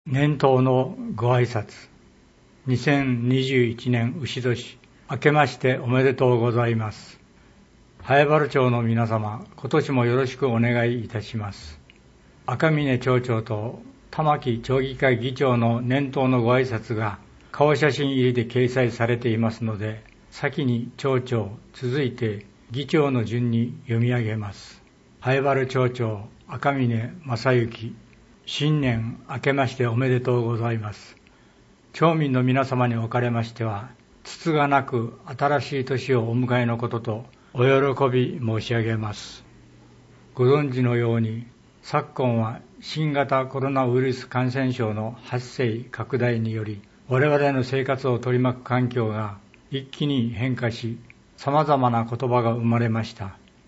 年頭のご挨拶。2021年牛年、明けましておめでとうございます。南風原町の皆様、今年もよろしくお願いいたします。赤嶺町長と玉木町議会議長の年頭のご挨拶が顔写真入りで掲載されていますので、先に町長、続いて議長の順に読み上げます。南風原町長、赤嶺正幸。新年明けましておめでとうございます。町民の皆様におかれましては、つつがなく新しい年をお迎えのこととお喜び申し上げます。ご存知のように、昨今は新型コロナウイルス感染症の発生拡大により、我々の生活を取り巻く環境が一気に変化し、様々な言葉が生まれました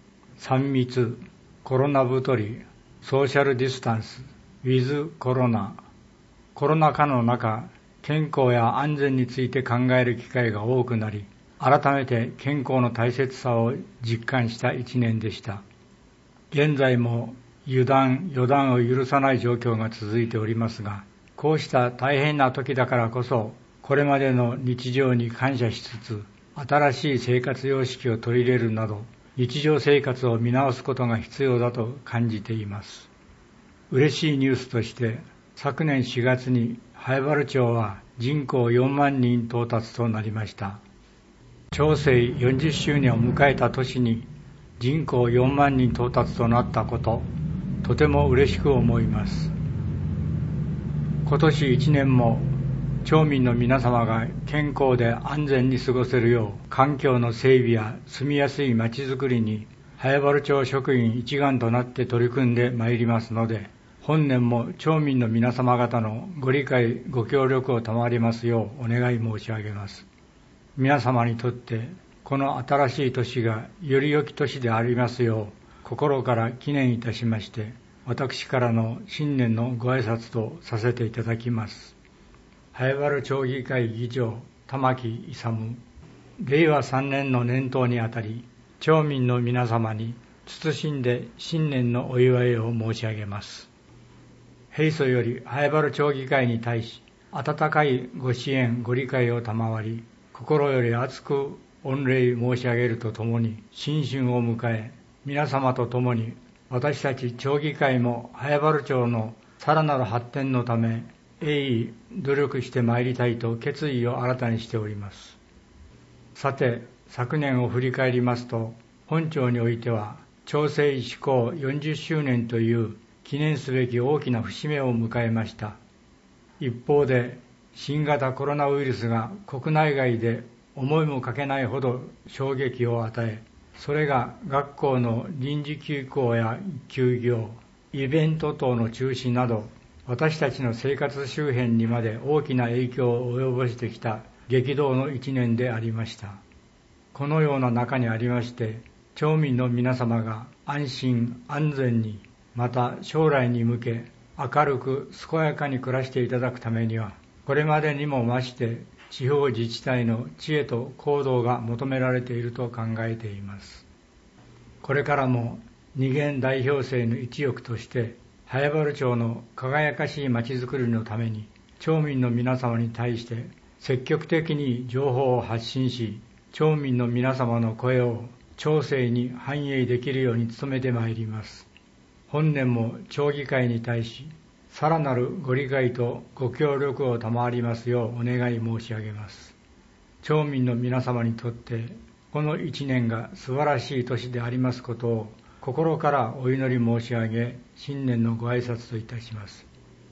。3密、コロナ太り、ソーシャルディスタンス、ウィズコロナ。コロナ禍の中、健康や安全について考える機会が多くなり、改めて健康の大切さを実感した一年でした。現在も油断、予断を許さない状況が続いておりますが、こうした大変な時だからこそ、これまでの日常に感謝しつつ、新しい生活様式を取り入れるなど、日常生活を見直すことが必要だと感じています。嬉しいニュースとして、昨年4月に南風原町は人口4万人到達となりました。町政40周年を迎えた年に人口4万人到達となったこと、とても嬉しく思います。今年1年も町民の皆様が健康で安全に過ごせるよう、環境の整備や住みやすい街づくりに南風原町職員一丸となって取り組んでまいりますので、本年も町民の皆様方のご理解、ご協力を賜りますようお願い申し上げます。皆様にとってこの新しい年がより良き年でありますよう、心から祈念いたしまして、私からの新年のご挨拶とさせていただきます。南風原町議会議長、玉木勇。令和3年の年頭にあたり、町民の皆様に謹んで新年のお祝いを申し上げます。平素より南風原町議会に対し、温かいご支援、ご理解を賜り、心より厚く御礼申し上げるとともに、新春を迎え、皆様と共に私たち町議会も南風原町のさらなる発展のため、鋭意努力してまいりたいと決意を新たにしております。さて、昨年を振り返りますと、本町においては、町政施行40周年という記念すべき大きな節目を迎えました。一方で、新型コロナウイルスが国内外で思いもかけないほど衝撃を与え、それが学校の臨時休校や休業、イベント等の中止など、私たちの生活周辺にまで大きな影響を及ぼしてきた激動の一年でありました。このような中にありまして、町民の皆様が安心安全に、また将来に向け明るく健やかに暮らしていただくためには、これまでにも増して地方自治体の知恵と行動が求められていると考えています。これからも二元代表制の一翼として、南風原町の輝かしい街づくりのために、町民の皆様に対して積極的に情報を発信し、町民の皆様の声を町政に反映できるように努めてまいります。本年も町議会に対し、さらなるご理解とご協力を賜りますようお願い申し上げます。町民の皆様にとって、この一年が素晴らしい年でありますことを心からお祈り申し上げ、新年のご挨拶といたします。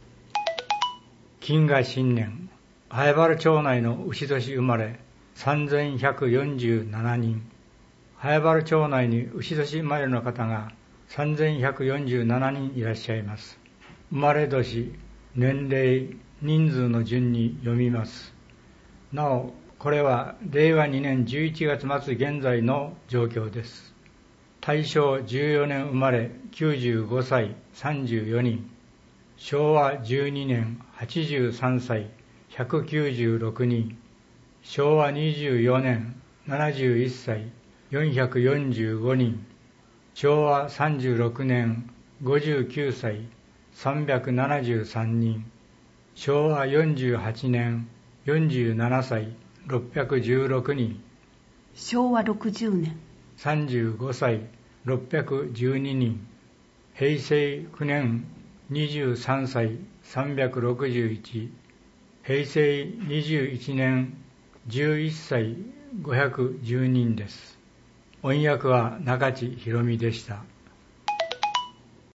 金賀新年、南風原町内の牛年生まれ3147人、南風原町内に牛年生まれの方が3147人いらっしゃいます。生まれ年、年齢、人数の順に読みます。なお、これは令和2年11月末現在の状況です。大正14年生まれ95歳34人、昭和12年83歳196人、昭和24年71歳445人、昭和36年59歳373人、 昭和48年47歳616人。 昭和60年 35歳612人。平成9年23歳361。平成21年11歳510人です。音訳は中地博美でした。